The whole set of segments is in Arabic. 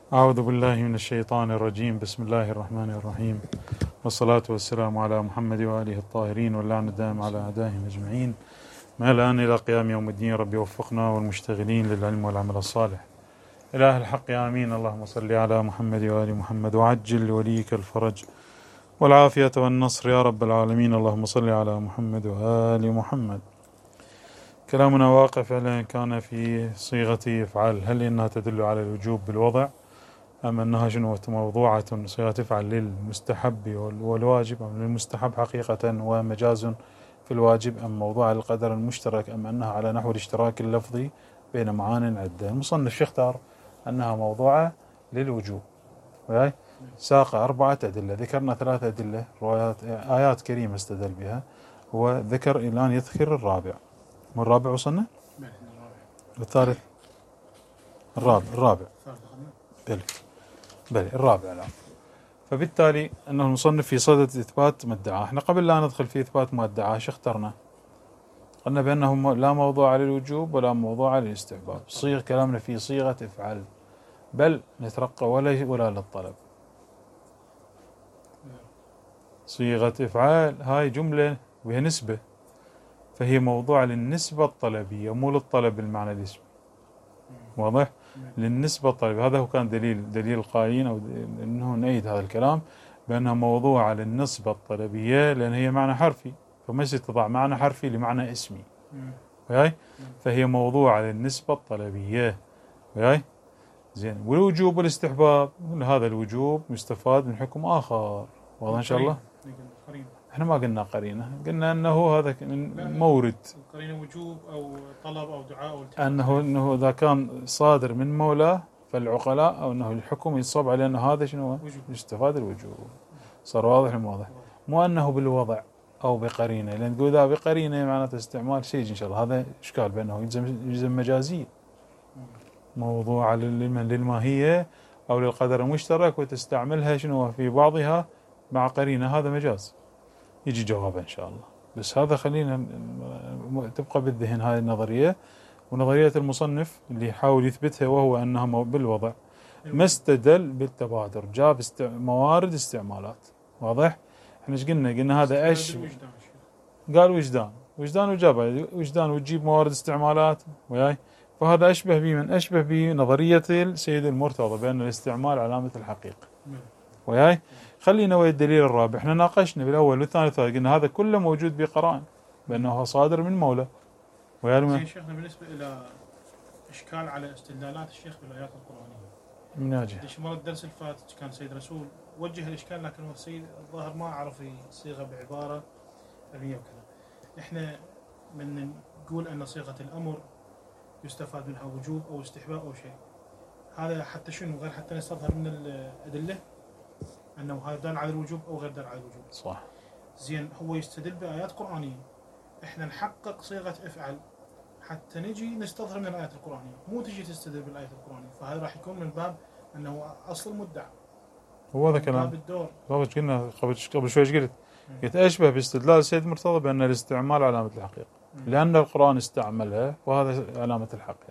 أعوذ بالله من الشيطان الرجيم. بسم الله الرحمن الرحيم، والصلاة والسلام على محمد وآله الطاهرين، واللعن الدائم على أعدائهم أجمعين، ما الآن إلى قيام يوم الدين. رب وفقنا والمشتغلين للعلم والعمل الصالح. إله الحق آمين. اللهم صل على محمد وآل محمد، وعجل لوليك الفرج والعافية والنصر يا رب العالمين. اللهم صل على محمد وآل محمد. كلامنا واقع فعلا كان في صيغة افعل. هل إنها تدل على الوجوب بالوضع، أم أنها شنو موضوعة صيغة افعل للمستحب والواجب، أم للمستحب حقيقة ومجاز في الواجب، أم موضوع القدر المشترك، أم أنها على نحو الاشتراك اللفظي بين معان عدة. المصنف يختار أنها موضوعة للوجوب. ساق 4 أدلة، ذكرنا 3 أدلة روايات آيات كريمة استدل بها، وذكر الآن يذكر الرابع. والرابع وصلنا؟ الثالث، الرابع بلى الرابع الآن. فبالتالي أنه المصنف في صدد إثبات ما ادعاه. احنا قبل لا ندخل في إثبات ما ادعاه شو اخترنا؟ قلنا بأنه لا موضوع للوجوب ولا موضوع للاستحباب. صيغ كلامنا في صيغة افعل، بل نترقى ولا للطلب. صيغة افعال هاي جملة وهي نسبة، فهي موضوع للنسبة الطلبية مو للطلب بالمعنى الاسمي. واضح؟ للنسبة الطلبية. هذا هو كان دليل القائلين، أو أنه نأيد هذا الكلام بأنها موضوعة للنسبة الطلبية، لأن هي معنى حرفي، فما تضع معنى حرفي لمعنى اسمي. فهي موضوعة للنسبة الطلبية. زين. والوجوب والاستحباب، هذا الوجوب مستفاد من حكم آخر. واضح إن شاء الله؟ احنا ما قلنا قرينة، قلنا أنه هذا مورد قرينة وجوب أو طلب أو دعاء أو أنه إذا كان صادر من مولاه فالعقلاء، أو أنه الحكم يصب عليه أنه هذا شنو يستفاد الوجوب. صار واضح واضح، مو أنه بالوضع أو بقرينة، لأن تقول إذا بقرينة معناته استعمال شيء إن شاء الله، هذا إشكال بأنه يلزم مجازية موضوع للماهية أو للقدر المشترك، وتستعملها شنو في بعضها مع قرينة، هذا مجاز. يجي جوابه إن شاء الله. بس هذا خلينا تبقى بالذهن هذه النظرية، ونظرية المصنف اللي يحاول يثبتها، وهو أنها بالوضع. ما استدل بالتبادر، جاب موارد استعمالات. واضح؟ احنا ايش قلنا هذا ايش قال؟ وجدان وجاب وجدان، وتجيب موارد استعمالات وياي. فهذا أشبه بمن أشبه بنظرية السيد المرتضى بأن الاستعمال علامة الحقيقة. وياي. خلينا ويا الدليل الرابع. احنا ناقشنا بالأول والثاني والثالث، قلنا هذا كله موجود بقرائن بأنه صادر من مولى. زين شيخنا، بالنسبة إلى إشكال على استدلالات الشيخ بالآيات القرآنية من ناجح. ليش مرة الدرس الفات كان سيد رسول وجه الإشكال، لكن هو السيد الظاهر ما عرف يصيغه بعبارة علمية وكذا. احنا من نقول أن صيغة الأمر يستفاد منها وجوب أو استحباب أو شيء، هذا حتى شنو غير حتى نستظهر من الأدلة أنه هذا دال على الوجوب أو غير دال على الوجوب. صح. زين. هو يستدل بآيات قرآنية، احنا نحقق صيغة افعل حتى نجي نستظهر من الآيات القرآنية، مو تجي تستدل بالآيات القرآنية. فهذا راح يكون من باب أنه أصل المدعى. هو هذا كلام بالدور. قلنا قبل شوي قلت أشبه باستدلال السيد مرتضى بأن الاستعمال علامة الحقيقة، لأن القرآن استعملها وهذا علامة الحقيقة.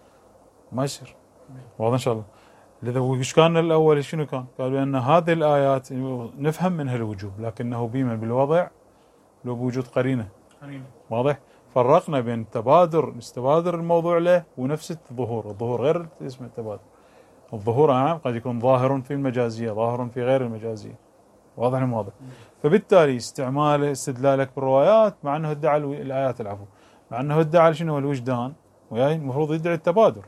ما يصير. واضح إن شاء الله. لذا وش كان الأول شنو كان؟ قال بأن هذه الآيات نفهم منها الوجوب، لكنه بما بالوضع لو بوجود قرينة. واضح؟ فرقنا بين استبادر الموضوع له ونفس الظهور غير اسمه التبادر. الظهور قد يكون ظاهر في المجازية، ظاهر في غير المجازية. واضح واضح. فبالتالي استدلالك بالروايات، مع انه ادعى الآيات مع انه ادعى شنو الوجدان، وياي المفروض يدعي التبادر.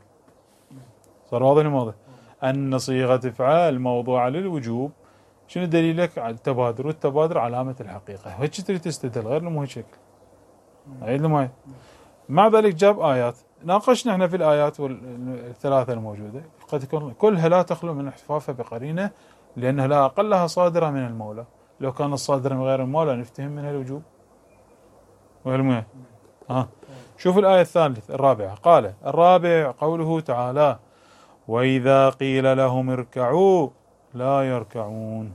صار واضح واضح. أن صيغة افعال موضوعة للوجوب، شنو دليلك على التبادر؟ والتبادر علامة الحقيقة. هيك تريد تستدل، غير مو هيك شكل. مع ذلك جاب آيات، ناقشنا احنا في الآيات الثلاثة الموجودة، قد تكون كلها لا تخلو من احتفافها بقرينة، لأنها لا أقلها صادرة من المولى. لو كان الصادر من غير المولى نفتهم منها الوجوب. شوف الآية الرابعة. قال الرابع قوله تعالى: وإذا قيل لهم اركعوا لا يركعون.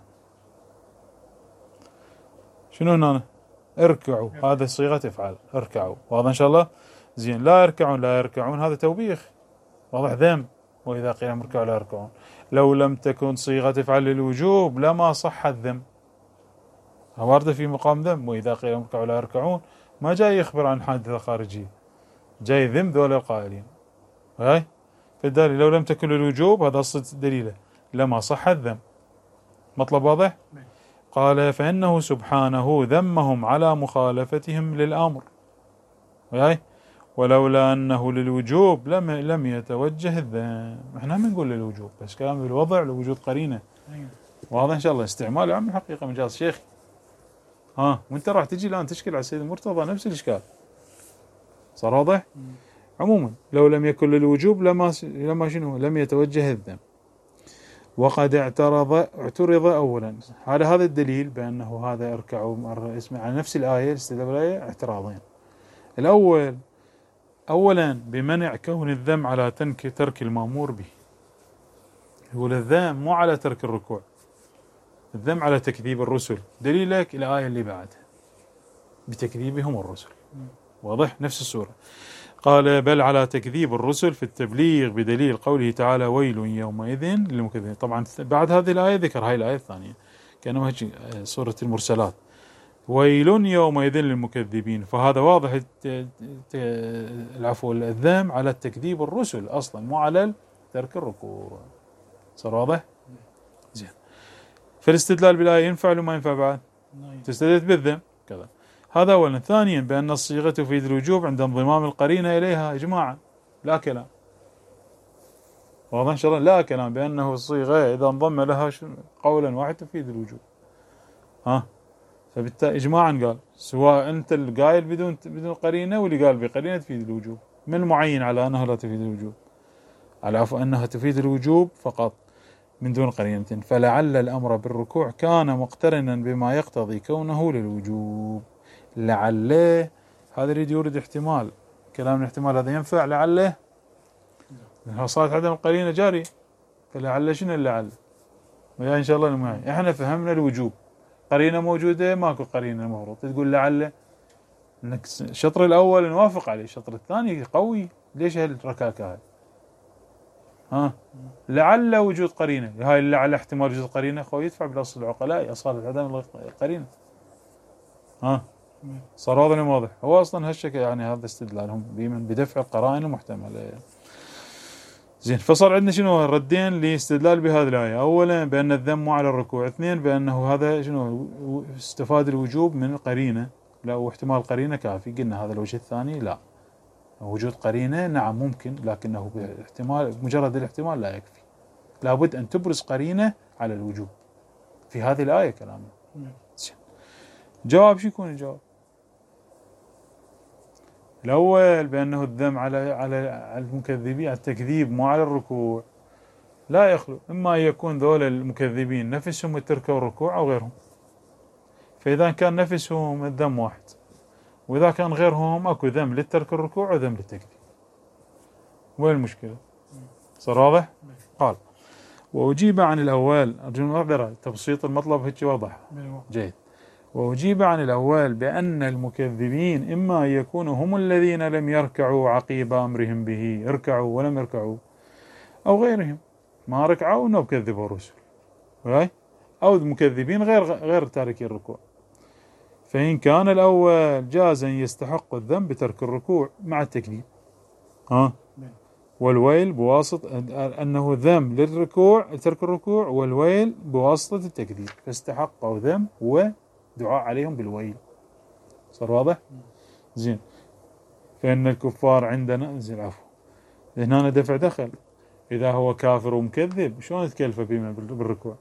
شنو هنا؟ اركعوا، هذا صيغة افعال. اركعوا. واضح إن شاء الله؟ زين. لا يركعون هذا توبيخ، واضح ذم. وإذا قيل لهم اركعوا لا يركعون. لو لم تكن صيغة تفعل للوجوب لما صح الذم، واردة في مقام ذم. وإذا قيل لهم اركعوا لا يركعون ما جاي يخبر عن حادثة خارجية، جاي ذم ذول القائلين. هاي فالدليل لو لم تكن للوجوب هذا أصل دليله لما صح الذم. مطلب واضح؟ قال فإنه سبحانه ذمهم على مخالفتهم للأمر. هاي ولولا أنه للوجوب لم يتوجه الذم. احنا ما نقول للوجوب، بس كلام بالوضع لوجود قرينة. واضح إن شاء الله. استعمال عام الحقيقة مجاز شيخ. وانت راح تجي الآن تشكل على السيد المرتضى نفس الإشكال. صار واضح؟ عموما لو لم يكن للوجوب لما شنو لم يتوجه الذم. وقد اعترض أولا على هذا الدليل بأنه هذا اركعوا اسمع على نفس الآية الاستدلال بالآية اعتراضين. الأول أولا بمنع كون الذم على ترك المأمور به. يقول الذم مو على ترك الركوع، الذم على تكذيب الرسل. دليلك الآية اللي بعدها بتكذيبهم الرسل. واضح؟ نفس السورة. قال بل على تكذيب الرسل في التبليغ بدليل قوله تعالى ويل يومئذ للمكذبين. طبعا بعد هذه الآية ذكر هاي الآية الثانية كأنه سورة المرسلات ويل يومئذ للمكذبين. فهذا واضح العفو الذم على التكذيب الرسل أصلا مو على ترك الركوع. صار واضح؟ زين. فالاستدلال بالآية ينفع ولا ما ينفع بعد؟ تستدل بالذم كذا. هذا أولا. ثانيا بأن الصيغة تفيد الوجوب عند انضمام القرينة إليها إجماعا لا كلام. واضح إن شاء الله؟ لا كلام بأنه الصيغة إذا انضم لها قولا واحد تفيد الوجوب. فبالتالي إجماعا قال سواء أنت القائل بدون قرينة واللي قال بقرينة تفيد الوجوب. من معين على أنها لا تفيد الوجوب؟ على عفو أنها تفيد الوجوب فقط من دون قرينة. فلعل الأمر بالركوع كان مقترنا بما يقتضي كونه للوجوب. لعله هذا يريد احتمال. كلام الاحتمال هذا ينفع لعله لأنها صارت عدم القرينة جاري. فلعل شنو اللعل؟ ويا إن شاء الله معي. احنا فهمنا الوجوب قرينة موجودة ماكو قرينة المفروض تقول لعله. انك الشطر الأول نوافق عليه، الشطر الثاني قوي. ليش هالركاكة هاي؟ لعل وجود قرينة. هاي اللعل احتمال وجود قرينة خوي يدفع بالأصل العقلاء أصالة عدم القرينة. صار واضح. هو أصلا هالشكل يعني هذا استدلالهم بدفع القرائن المحتملة. زين. فصار عندنا شنو ردين لاستدلال بهذه الآية. أولا بأن الذم على الركوع. اثنين بأنه هذا شنو استفاد الوجوب من القرينة. لا واحتمال قرينة كافي. قلنا هذا الوجه الثاني لا، وجود قرينة نعم ممكن لكنه باحتمال مجرد الاحتمال لا يكفي، لابد أن تبرز قرينة على الوجوب في هذه الآية كلامنا. جواب شو يكون الجواب؟ الأول بأنه الذم على المكذبين على التكذيب مو على الركوع لا يخلو إما أن يكون ذول المكذبين نفسهم تركوا الركوع أو غيرهم. فإذا كان نفسهم الذم واحد، وإذا كان غيرهم أكو ذم للترك الركوع وذم للتكذيب. وين المشكلة؟ صار واضح؟ قال وأجيب عن الأول. أرجو المعذرة تبسيط المطلب هيك واضح جيد. وأجيب عن الأول بأن المكذبين إما أن يكونوا هم الذين لم يركعوا عقيب أمرهم به، اركعوا ولم يركعوا، أو غيرهم ما ركعوا إنه كذبوا الرسل، أو المكذبين غير تاركي الركوع. فإن كان الأول جاز أن يستحق الذنب بترك الركوع مع التكذيب والويل بواسطة أنه ذنب للركوع ترك الركوع والويل بواسطة التكذيب، فاستحقوا ذنب ودعاء عليهم بالويل. صار واضح؟ زين. فإن الكفار عندنا زين عفو هنا دفع دخل. إذا هو كافر ومكذب شلون يتكلف بما بالركوع؟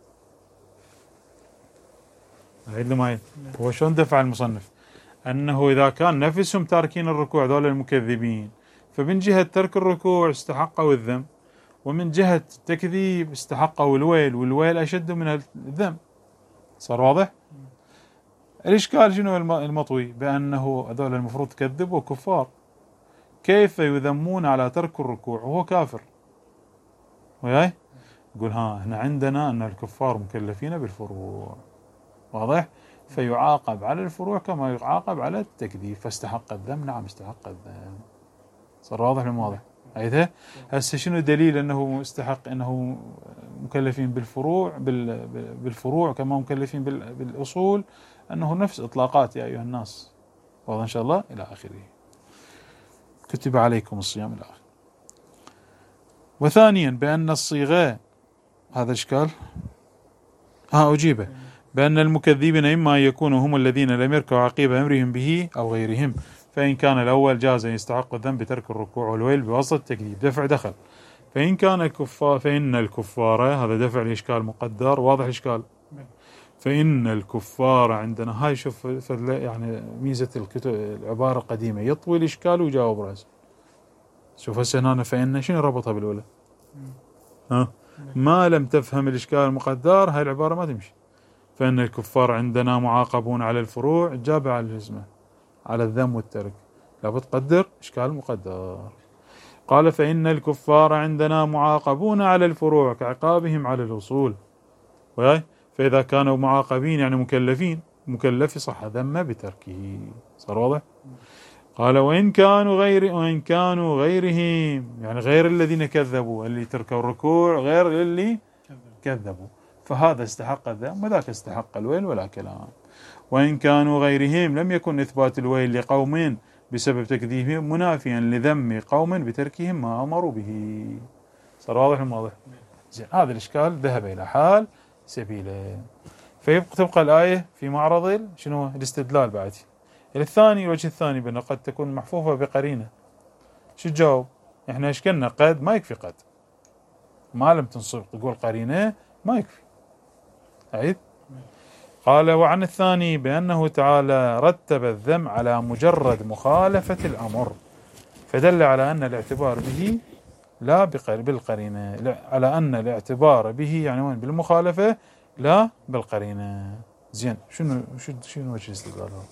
هو شلون دفع المصنف أنه إذا كان نفسهم تاركين الركوع ذول المكذبين فمن جهة ترك الركوع استحقوا الذنب، ومن جهة التكذيب استحقوا الويل، والويل أشد من الذنب. صار واضح؟ الإشكال شنو المطوي؟ بأنه هذول المفروض كذبوا كفار، كيف يذمون على ترك الركوع وهو كافر؟ وياي يقول هنا عندنا أن الكفار مكلفين بالفروع، واضح؟ فيعاقب على الفروع كما يعاقب على التكذيب، فاستحق الذنب. نعم استحق الذنب. صار واضح ولا واضح؟ أيده هسه شنو دليل أنه مستحق أنه مكلفين بالفروع كما مكلفين بالأصول أنه نفس إطلاقات يا أيها الناس واضح إن شاء الله إلى آخره كتب عليكم الصيام إلى آخره. وثانيا بأن الصيغة هذا إشكال أجيبه بأن المكذبين إما يكونوا هم الذين لم يركوا عقيب أمرهم به أو غيرهم، فإن كان الأول جاز يستحق الذنب بترك الركوع والويل بواسطة التكذيب دفع دخل، فإن كان الكفار فإن الكفار هذا دفع الإشكال مقدر واضح إشكال. فإن الكفار عندنا هاي شوف يعني ميزة الكتب العبارة القديمة يطوي الإشكال ويجاوب رأسه. شوف هسه هنا فإن شنو ربطها بالأولى؟ ما لم تفهم الإشكال المقدر هاي العبارة ما تمشي. فإن الكفار عندنا معاقبون على الفروع جاب على الاسم على الذم والترك لابد تقدر إشكال مقدر. قال فإن الكفار عندنا معاقبون على الفروع كعقابهم على الأصول، فإذا كانوا معاقبين يعني مكلفين مكلف صح ذم بتركه. صار واضح؟ قال وإن كانوا غيرهم يعني غير الذين كذبوا اللي تركوا الركوع غير اللي كذبوا فهذا استحق الذم وذاك استحق الويل ولا كلام. وإن كانوا غيرهم لم يكن إثبات الويل لقوم بسبب تكذيبهم منافيا لذم قوم بتركهم ما أمروا به. صار واضح الموضوع؟ زين هذا الإشكال ذهب إلى حال سبيله. تبقى الآية في معرض شنو الاستدلال بعد. الثاني الوجه الثاني بأنه قد تكون محفوفة بقرينة. شو تجاوب؟ احنا اشكلنا قد ما يكفي قد ما لم تنصب تقول قرينة ما يكفي. عيد قال وعن الثاني بأنه تعالى رتب الذم على مجرد مخالفة الأمر فدل على أن الاعتبار به لا بالقرينة على أن الاعتبار به يعني وين بالمخالفة لا بالقرينة. زين شنو وجه الاستدلال هذا؟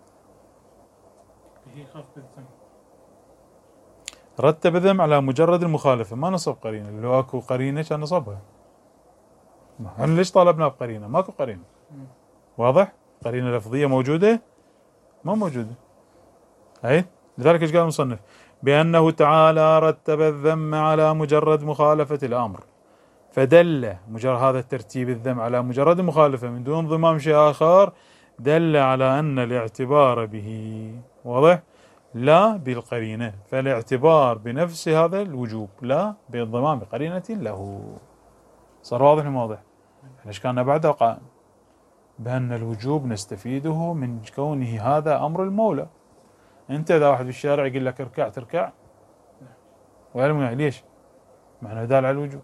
رتب الذم على مجرد المخالفة ما نصب قرينة. لو اكو قرينة كان نصبها. احنا ليش طالبنا بقرينة؟ ماكو قرينة. واضح؟ قرينة لفظية موجودة؟ ما موجودة. أي لذلك ايش قال المصنف؟ بأنه تعالى رتب الذم على مجرد مخالفة الأمر فدل مجرد هذا الترتيب الذم على مجرد مخالفة من دون ضمام شيء آخر دل على أن الاعتبار به واضح لا بالقرينة فالاعتبار بنفس هذا الوجوب لا بانضمام قرينة له. صار واضح الموضوع؟ ليش كان بعده قائم بأن الوجوب نستفيده من كونه هذا أمر المولى. أنت إذا واحد بالشارع يقول لك اركع تركع وعلم يعني ليش؟ معنى دال على الوجوب.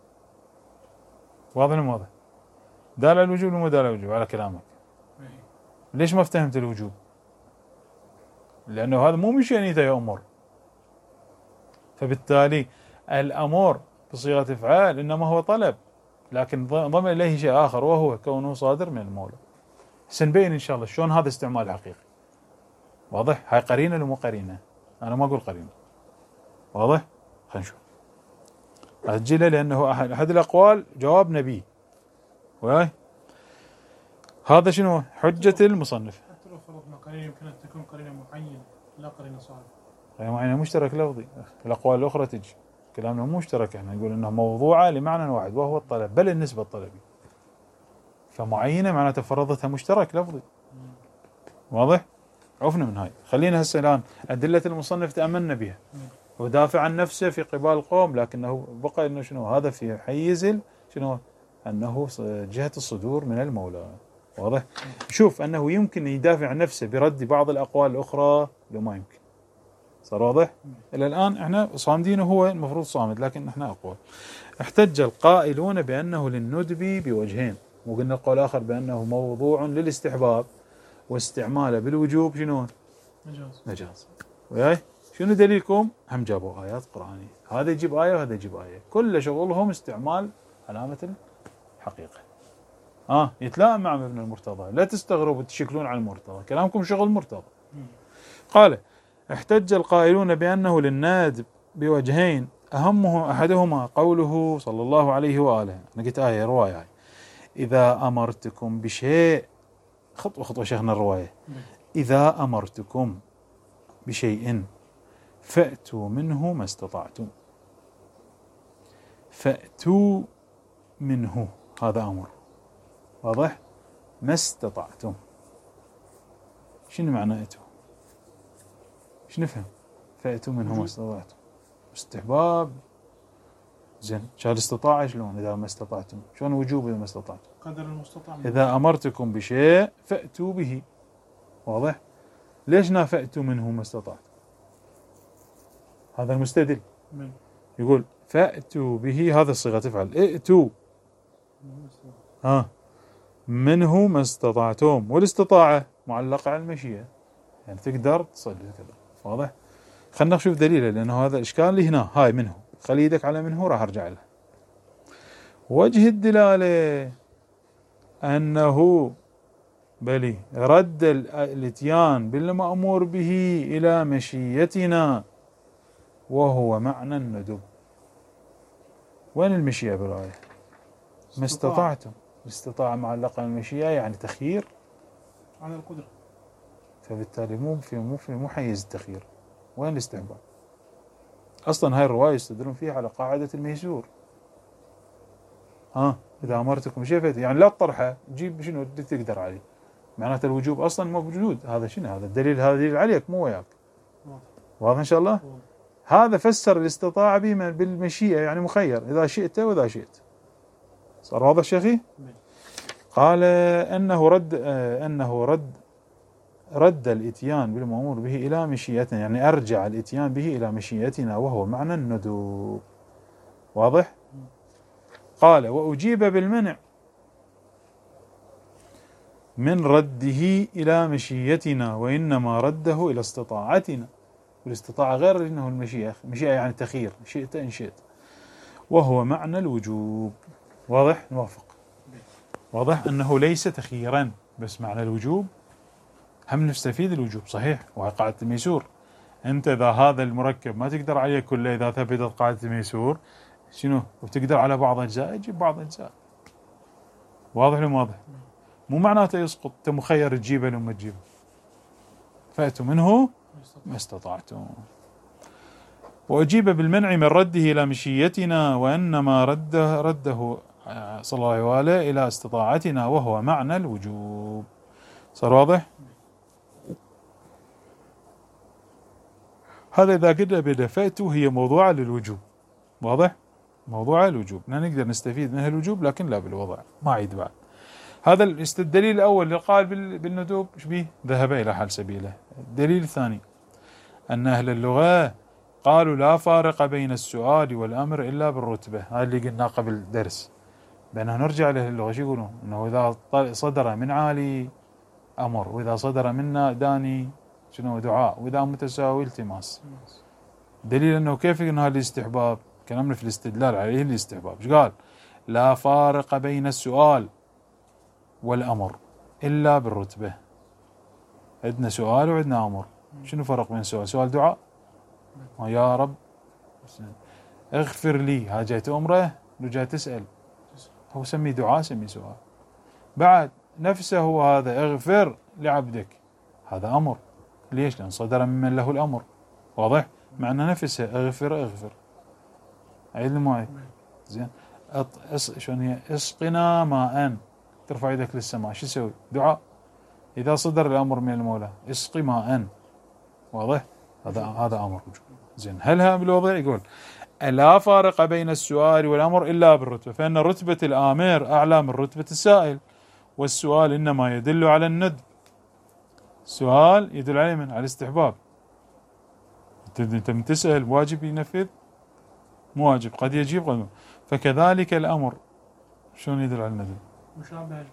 واضح الموضوع؟ دال على الوجوب ولا مو دال على الوجوب على كلامك؟ ليش ما افتهمت الوجوب؟ لأنه هذا مو من شأنيته يأمر فبالتالي الأمر بصيغة افعال إنما هو طلب لكن ضم إليه شيء آخر وهو كونه صادر من المولى. سنبين إن شاء الله شلون هذا استعمال حقيقي. واضح؟ هاي قرينة ولا مو قرينة؟ أنا ما أقول قرينة. واضح؟ خلينا نشوف. أجله لأنه أحد الأقوال جواب نبي. وهاي هذا شنو حجة المصنف؟ حتى لو فرضنا قرينة يمكن أن تكون قرينة معينة لا قرينة صالحة. قرينة معينة مشترك لفظي. الأقوال الأخرى تجي. كلامنا مو مشترك احنا نقول انه موضوعة لمعنى واحد وهو الطلب بل النسبة الطلبي. فمعينة معناتها فرضتها مشترك لفظي. واضح؟ عرفنا من هاي. خلينا هسه الآن أدلة المصنف تأملنا بها. ودافع عن نفسه في قبال القوم لكنه بقى انه شنو هذا في حيز شنو انه جهة الصدور من المولى. واضح؟ شوف انه يمكن يدافع عن نفسه برد بعض الأقوال الأخرى لو ما يمكن. صار واضح؟ إلى الآن احنا صامدين وهو المفروض صامد لكن احنا أقوى. احتج القائلون بأنه للندب بوجهين وقلنا القول الآخر بأنه موضوع للاستحباب واستعماله بالوجوب شنو؟ نجاز. وياي شنو دليلكم؟ هم جابوا آيات قرآنية هذا يجيب آية وهذا يجيب آية كل شغلهم استعمال علامة الحقيقة. يتلائم مع ابن المرتضى لا تستغربوا تشكلون على المرتضى كلامكم شغل مرتضى. قال احتج القائلون بأنه للندب بوجهين أهمه أحدهما قوله صلى الله عليه وآله. أنا قلت آية رواية هاي. إذا أمرتكم بشيء خطوة شيخنا الرواية إذا أمرتكم بشيء فأتوا منه ما استطعتم. فأتوا منه هذا أمر، واضح؟ ما استطعتم، شنو معنى أتوا؟ شو نفهم؟ فأتوا منه ما استطعتم استحباب. زين، شال استطاعة شلون إذا ما استطعتم؟ شلون وجوب إذا ما استطعتم؟ قدر المستطاع. إذا أمرتكم بشيء فأتوا به، واضح؟ ليش نا فأتوا منه ما استطعتم؟ هذا المستدل يقول فأتوا به، هذا الصيغة تفعل ائتوا منه ما استطعتم، والاستطاعة معلقة على المشيئة، يعني تقدر تصلي كذا، واضح؟ خلنا نشوف دليله، لأنه هذا الإشكال اللي هنا. هاي منه، خلي يدك على منه، راح أرجع له. وجه الدلالة أنه بلي رد الاتيان بالمأمور به إلى مشيتنا وهو معنى الندب. وين المشيئة بالآية؟ ما استطعتم، الاستطاعة معلقة على المشيئة يعني تخيير على القدرة، فبالتالي مو حيز التخيير. وين الاستحباب؟ أصلا هاي الرواية يستدلون فيها على قاعدة الميسور. إذا أمرتكم شيء يعني لا تطرحه، جيب شنو اللي تقدر عليه، معناته الوجوب أصلا مو موجود. هذا شنو؟ هذا الدليل، هذا دليل عليك مو وياك. واضح إن شاء الله؟ هذا فسر الاستطاعة به بالمشيئة، يعني مخير إذا شئت وإذا شئت. صار واضح شيخي؟ قال أنه رد الاتيان بالمأمور به إلى مشيئتنا، يعني أرجع الاتيان به إلى مشيئتنا وهو معنى الندوب. واضح؟ قال وأجيب بالمنع من رده إلى مشيتنا، وإنما رده إلى استطاعتنا، والاستطاعة غير إنه المشيئة يعني تخيير، شئت إن شئت، وهو معنى الوجوب. واضح؟ نوافق. واضح أنه ليس تخييرا بس معنى الوجوب، هم نستفيد الوجوب صحيح، وهي قاعدة الميسور. أنت إذا هذا المركب ما تقدر عليه كله، إذا ثبتت قاعدة الميسور شنو؟ وتقدر على بعض أجزاء، جيب بعض أجزاء. واضح ولا واضح؟ مو معناته يسقط، أنت مخير تجيبه لو ما تجيبه. فأتوا منه ما استطعتم. وأجيب بالمنع من رده إلى مشيتنا، وإنما رده صلى الله عليه وآله إلى استطاعتنا وهو معنى الوجوب. صار واضح؟ هذا إذا قلنا بدفعته هي موضوعة للوجوب. واضح؟ موضوعة للوجوب، نقدر نستفيد منها الوجوب لكن لا بالوضع، ما عيد بعد. هذا الدليل الأول اللي قال بالندوب شبيه ذهب إلى حال سبيله. الدليل الثاني أن أهل اللغة قالوا لا فارق بين السؤال والأمر إلا بالرتبة. هذا اللي قلنا قبل درس، بأنه نرجع لأهل اللغة شو يقولون؟ أنه إذا صدر من عالي أمر، وإذا صدر منا داني شنو دعاء، وإذا متساوي التماس. دليل أنه كيف قلنا هذا الاستحباب؟ كلامنا في الاستدلال عليه الاستحباب. ايش قال؟ لا فارق بين السؤال والأمر إلا بالرتبة. عندنا سؤال وعندنا أمر، شنو فرق بين السؤال؟ سؤال دعاء، يا رب اغفر لي، ها جاي تأمره لو جاي تسأل، هو سمي دعاء سمي سؤال. بعد نفسه هو هذا اغفر لعبدك، هذا أمر. ليش؟ لأن صدر ممن له الأمر. واضح؟ معنى نفسه اغفر. عيد المعيد. زين، شلون هي؟ اسقنا ماء، ترفع يدك للسماء، شو تسوي؟ دعاء. إذا صدر الأمر من المولى اسقي ماء، واضح؟ هذا أمر وجوب. زين، هل هذا بالوضع؟ يقول لا فارق بين السؤال والأمر إلا بالرتبة، فإن رتبة الآمر أعلى من رتبة السائل، والسؤال إنما يدل على الندب. السؤال يدل على من؟ على الاستحباب. أنت من تسأل واجب ينفذ؟ مو واجب، قد يجيب قد. فكذلك الأمر شلون يدل على الندب؟ مشابه.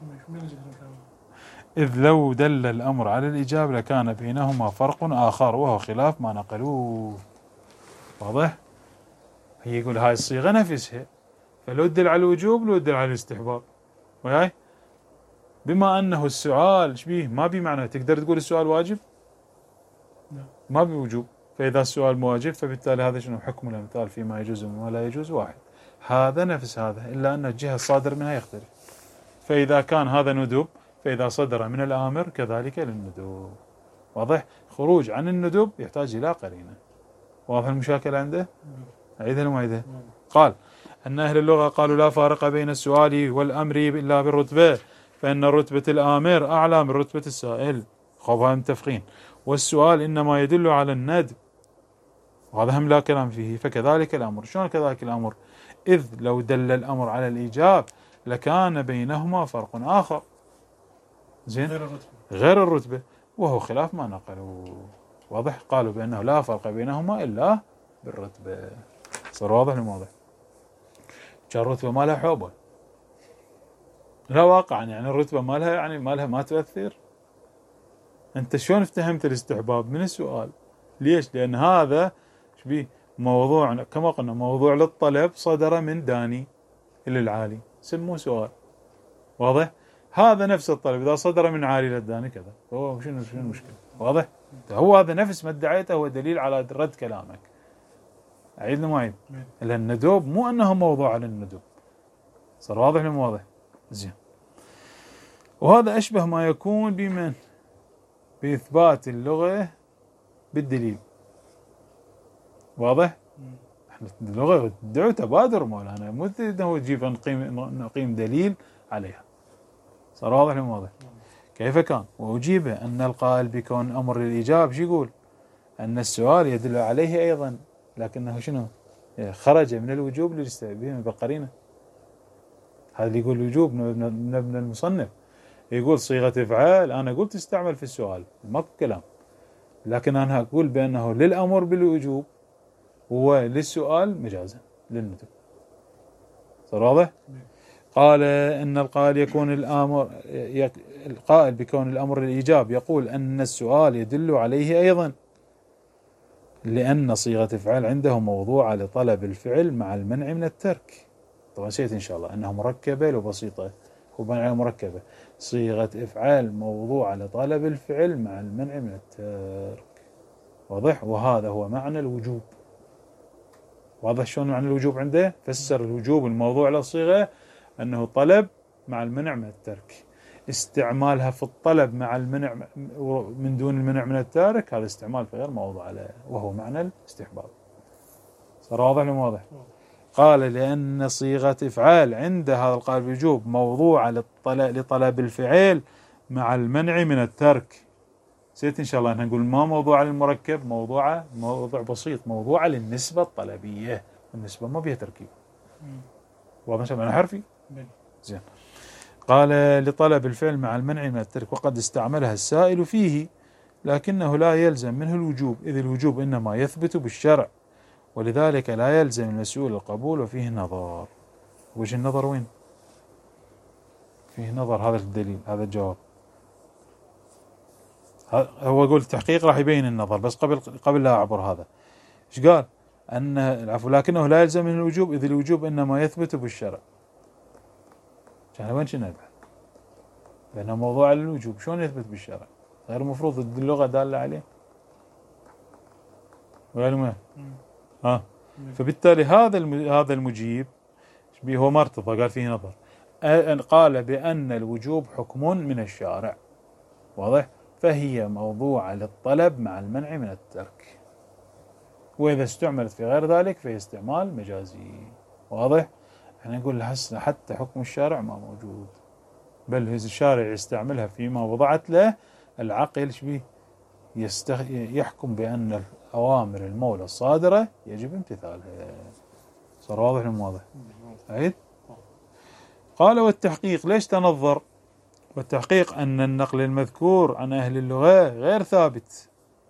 إذ لو دل الأمر على الإجابة لكان بينهما فرق آخر وهو خلاف ما نقلوه. واضح؟ هي يقول هاي الصيغة نفسها، فلو تدل على الوجوب لو تدل على الاستحباب. وياي؟ بما أنه السؤال شبيه ما بمعنى تقدر تقول السؤال واجب؟ ما بوجوب. فإذا السؤال مواجب فبالتالي هذا شنو حكم الأمثال فيما يجوز وما لا يجوز واحد. هذا نفس هذا، إلا أن الجهة الصادر منها يختلف. فإذا كان هذا ندوب، فإذا صدر من الآمر كذلك للندوب. واضح؟ خروج عن الندوب يحتاج إلى قرينة. واضح المشاكل عنده؟ أعيدها لو ما أعيدها؟ قال أن أهل اللغة قالوا لا فارق بين السؤال والأمر إلا بالرتبة، فإن رتبة الآمر أعلى من رتبة السائل. خبها متفقين. والسؤال إنما يدل على الندب، وهذا هم لا كلام فيه. فكذلك الأمر. شلون كذلك الأمر؟ إذ لو دل الأمر على الإيجاب لكان بينهما فرق آخر. زين؟ غير الرتبة، وهو خلاف ما نقلوا. واضح؟ قالوا بأنه لا فرق بينهما إلا بالرتبة. صار واضح ولا واضح؟ كان الرتبة ما لها حوبة، لا واقعا يعني الرتبة ما لها، يعني ما تؤثر. أنت شلون افتهمت الاستحباب من السؤال؟ ليش؟ لأن هذا شبيه موضوع، كما قلنا موضوع للطلب صدر من داني إلى العالي، سموه سؤال. واضح؟ هذا نفس الطلب إذا صدر من عالي للداني كذا، هو شنو المشكلة؟ واضح؟ هو هذا نفس ما ادعيته هو دليل على رد كلامك. أعيد ما أعيد؟ لأن الندوب مو أنه موضوع على الندوب. صار واضح ولا مو واضح؟ زين. وهذا أشبه ما يكون بمن؟ بإثبات اللغة بالدليل. واضح؟ احنا اللغة تدعو تبادر مولانا، مو انه تجيب نقيم دليل عليها. صار واضح ولا مو واضح؟ كيف كان؟ وأجيب أن القائل بكون أمر للإيجاب شو يقول؟ أن السؤال يدل عليه أيضا، لكنه شنو؟ خرج من الوجوب للاستحباب بالقرينة. هذا اللي يقول الوجوب من ابن المصنف، يقول صيغة افعال أنا قلت تستعمل في السؤال ماكو كلام، لكن أنا أقول بأنه للأمر بالوجوب وللسؤال مجازا للندب. صار واضح؟ قال إن القائل يكون القائل بكون الأمر للإيجاب يقول أن السؤال يدل عليه أيضا، لأن صيغة افعال عنده موضوعة لطلب الفعل مع المنع من الترك. طبعا نسيت إن شاء الله أنها مركبة لو بسيطة، هو منع مركبة. صيغة افعال موضوعة لطلب الفعل مع المنع من الترك. واضح؟ وهذا هو معنى الوجوب. واضح شلون معنى الوجوب عنده؟ فسر الوجوب الموضوع للصيغة أنه طلب مع المنع من الترك. استعمالها في الطلب مع المنع من دون المنع من التارك هذا استعمال في غير موضوع له، وهو معنى الاستحباب. صار واضح ولا مو واضح؟ قال لأن صيغة افعال عند هذا القائل بالوجوب موضوعة لطلب الفعل مع المنع من الترك. سيت إن شاء الله أنها نقول ما موضوع للمركب، موضوع بسيط، موضوع للنسبة الطلبية. النسبة ما بيها تركيب. واضح أنا حرفي؟ زين. قال لطلب الفعل مع المنع من الترك، وقد استعملها السائل فيه، لكنه لا يلزم منه الوجوب، إذ الوجوب إنما يثبت بالشرع، ولذلك لا يلزم المسؤول القبول، وفيه نظر. وجه النظر وين؟ فيه نظر. هذا الدليل، هذا الجواب. هو يقول التحقيق راح يبين النظر، بس قبل لا أعبر هذا إيش قال؟ أن العفو لكنه لا يلزم منه الوجوب، إذ الوجوب إنما يثبت بالشرع. كان وين شنو نبحث؟ لأنه موضوع للوجوب، شلون يثبت بالشرع؟ غير المفروض اللغة دالة عليه. ولا ما؟ فبالتالي هذا المجيب هو ما ارتضى، قال فيه نظر. قال بأن الوجوب حكم من الشارع. واضح؟ فهي موضوعة للطلب مع المنع من الترك، وإذا استعملت في غير ذلك فهي استعمال مجازي. واضح؟ احنا نقول حتى حكم الشارع ما موجود، بل الشارع يستعملها فيما وضعت له العقل شبيه يحكم بأن الأوامر المولى الصادرة يجب امتثالها. صار واضح ولا مو واضح؟ عيد. قال والتحقيق ليش تنظر؟ والتحقيق أن النقل المذكور عن أهل اللغة غير ثابت.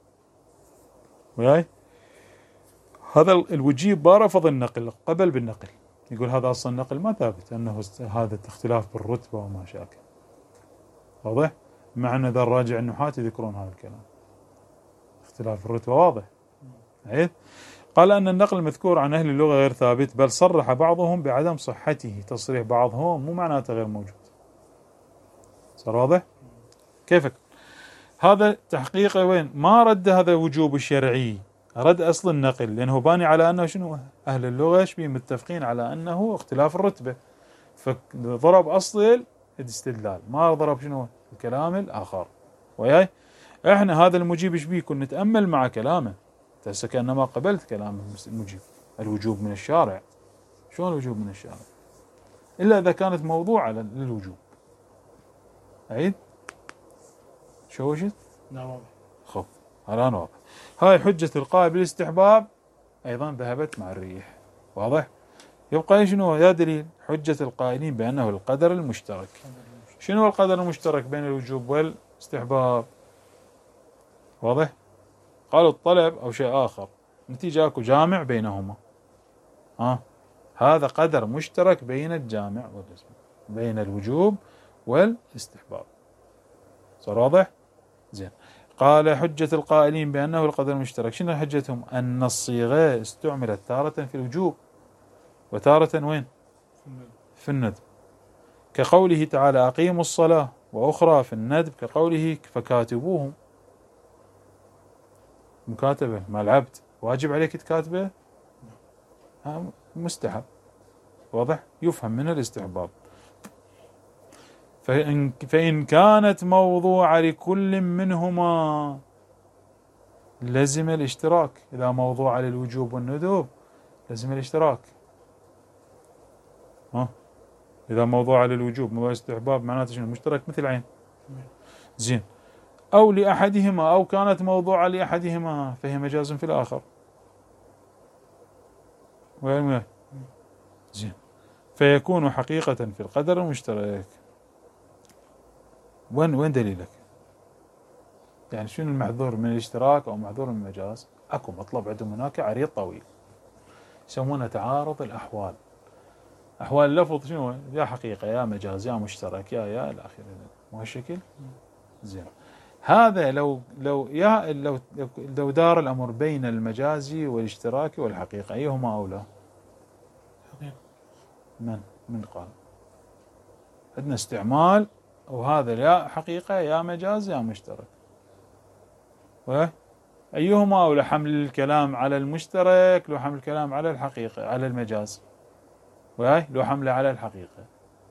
وياي هذا الوجيب ما رفض النقل، قبل بالنقل، يقول هذا أصلا النقل ما ثابت، أنه هذا اختلاف بالرتبة وما شاكل. واضح؟ مع أن ذا الراجع النحاة يذكرون هذا الكلام، اختلاف الرتبة واضح. عيد. قال أن النقل المذكور عن أهل اللغة غير ثابت، بل صرح بعضهم بعدم صحته. تصريح بعضهم مو معناته غير موجود. صار واضح؟ كيفك؟ هذا تحقيق وين؟ ما رد هذا وجوب الشرعي، رد أصل النقل، لأنه باني على أنه شنو؟ أهل اللغة شبيه متفقين على أنه اختلاف الرتبة، فضرب أصل الاستدلال، ما ضرب شنو؟ الكلام الآخر. وياي؟ احنا هذا المجيب شبيه كنا نتأمل مع كلامه، هسه كأنما قبلت كلام المجيب. الوجوب من الشارع، شلون الوجوب من الشارع؟ إلا إذا كانت موضوعة للوجوب. عيد شو وجد؟ لا واضح. خب الآن واضح. هاي حجة القائل بالاستحباب أيضا ذهبت مع الريح. واضح؟ يبقى شنو يا دليل؟ حجة القائلين بأنه القدر المشترك. شنو القدر المشترك بين الوجوب والاستحباب؟ واضح؟ قالوا الطلب أو شيء آخر، نتيجة اكو جامع بينهما. هذا قدر مشترك بين الجامع بين الوجوب والاستحباب. صار واضح؟ زين. قال حجة القائلين بأنه القدر المشترك، شنو حجتهم؟ أن الصيغة استعملت تارة في الوجوب وتارة وين؟ في الندب، كقوله تعالى أقيموا الصلاة، وأخرى في الندب كقوله فكاتبوهم. مكاتبة مع العبد واجب عليك تكاتبه؟ مستحب. واضح؟ يفهم من الاستحباب. فإن كانت موضوعة لكل منهما لزم الاشتراك. إذا موضوعة للوجوب والندب لزم الاشتراك. إذا موضوعة للوجوب موضوع الاستحباب معناته شنو؟ مشترك مثل عين. زين. أو لأحدهما، أو كانت موضوعة لأحدهما فهي مجاز في الآخر. وين؟ زين. فيكون حقيقة في القدر المشترك. وين دليلك؟ يعني شنو المحظور من الاشتراك أو محظور من المجاز؟ أكو مطلب عندهم هناك عريض طويل يسمونه تعارض الأحوال. أحوال اللفظ شنو؟ يا حقيقة يا مجاز يا مشترك يا إلى آخره. مو هالشكل؟ زين. هذا لو دار الأمر بين المجازي والاشتراك والحقيقة أيهما أولى؟ حقيقة. من قال؟ عندنا استعمال وهذا يا حقيقة يا مجاز يا مشترك. أيهما أولى؟ حمل الكلام على المشترك لو حمل الكلام على الحقيقة على المجاز، لو حمله على الحقيقة.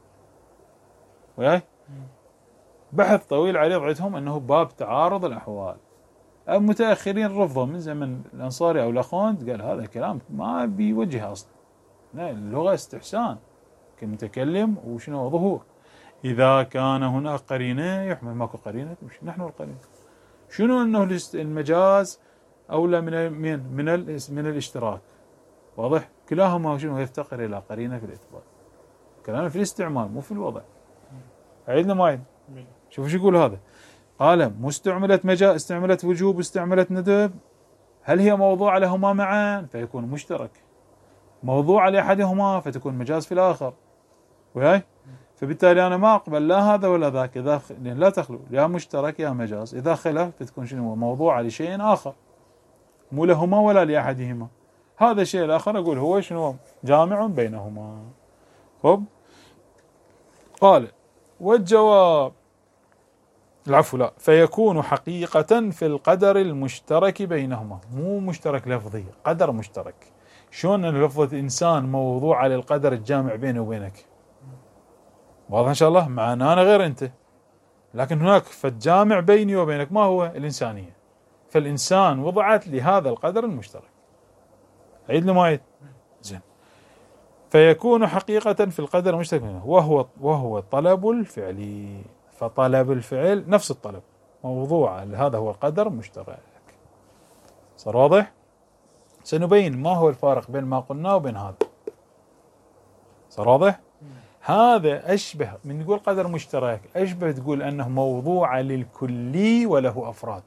بحث طويل عريض عندهم أنه باب تعارض الأحوال. المتأخرين رفضوا من زمن الأنصاري أو الأخوند، قال هذا الكلام ما بيوجه أصلا. لا، اللغة استحسان كمتكلم وشنو ظهور. إذا كان هناك قرينة يحمل، ماكو قرينة تمشي نحن القرينة. شنو أنه المجاز أولى من الاشتراك. واضح؟ كلاهما شنو يفتقر إلى قرينة في الإثبات. كلامنا في الاستعمال مو في الوضع. عيدنا ما عيد. شوفوا شو يقول هذا. قال مستعملت مجاز، استعملت وجوب واستعملت ندب، هل هي موضوعة لهما معا فيكون مشترك، موضوعة لأحدهما فتكون مجاز في الآخر. فبالتالي أنا ما أقبل لا هذا ولا ذاك، إذا لا تخلو يا مشترك يا مجاز. إذا خلف فتكون شنو؟ موضوعة لشيء آخر، مو لهما ولا لأحدهما. هذا الشيء الآخر أقول هو شنو؟ جامع بينهما. خب قال والجواب العفو لا، فيكون حقيقة في القدر المشترك بينهما. مو مشترك لفظي، قدر مشترك. شلون أن لفظة إنسان موضوعة للقدر الجامع بيني وبينك؟ واضح إن شاء الله؟ معنا أنا غير أنت، لكن هناك فالجامع بيني وبينك ما هو؟ الإنسانية. فالإنسان وضعت لهذا القدر المشترك. عيد لي ما عيد؟ زين. فيكون حقيقة في القدر المشترك بينهما وهو طلب الفعل. فطلب الفعل نفس الطلب موضوع، هذا هو قدر مشترك. صار واضح؟ سنبين ما هو الفارق بين ما قلنا وبين هذا. صار واضح؟ هذا أشبه من نقول قدر مشترك، أشبه تقول أنه موضوع للكلي وله أفراد.